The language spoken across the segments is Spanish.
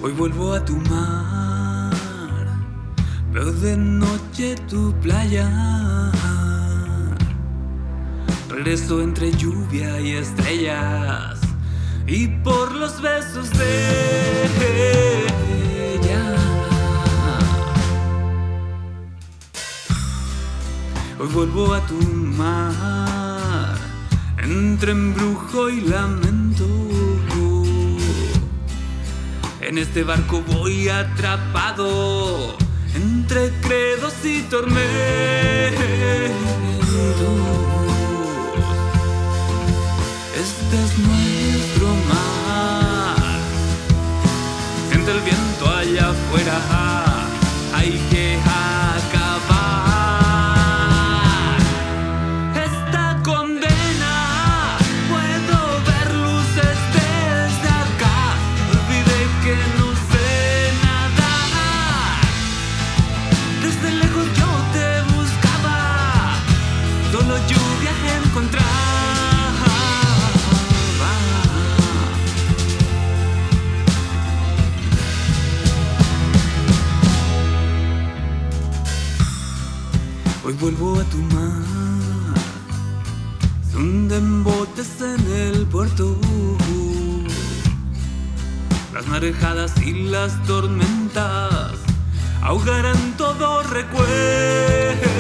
Hoy vuelvo a tu mar, veo de noche tu playa. Regreso entre lluvia y estrellas y por los besos de ella. Hoy vuelvo a tu mar, entre embrujo y lamento. En este barco voy atrapado entre credos y tormentos. Este es nuestro mar. Siente el viento allá afuera. Hay que acabar esta condena. Puedo ver luces desde acá. Olvidé que no sé nadar. Desde lejos yo te buscaba, solo lluvia encontraba. Hoy vuelvo a tu mar, se hunden botes en el puerto. Las marejadas y las tormentas ahogarán todo recuerdo.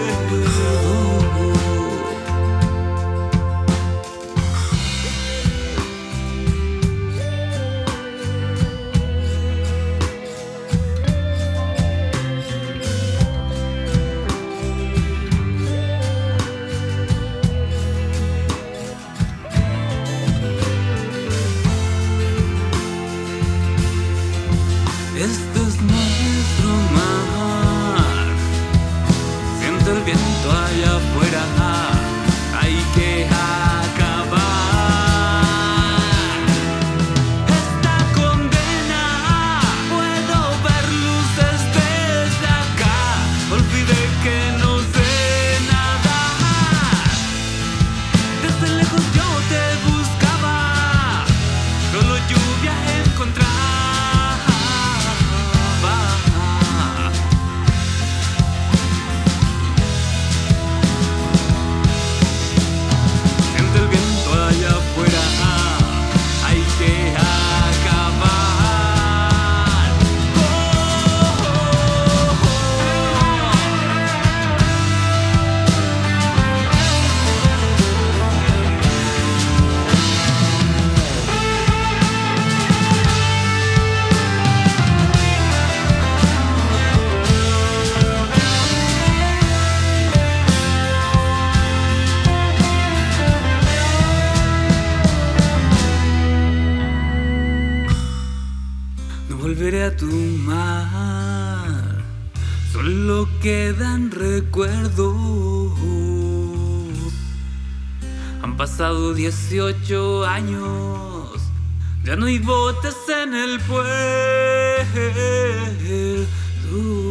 Este es nuestro mar. Siente el viento allá afuera. Hay que acabar esta condena. Puedo ver luces desde acá. Olvidé que no sé nadar. Desde lejos yo te buscaba, solo lluvia encontraba. Volveré a tu mar, solo quedan recuerdos. Han pasado 18 años, ya no hay botes en el puerto.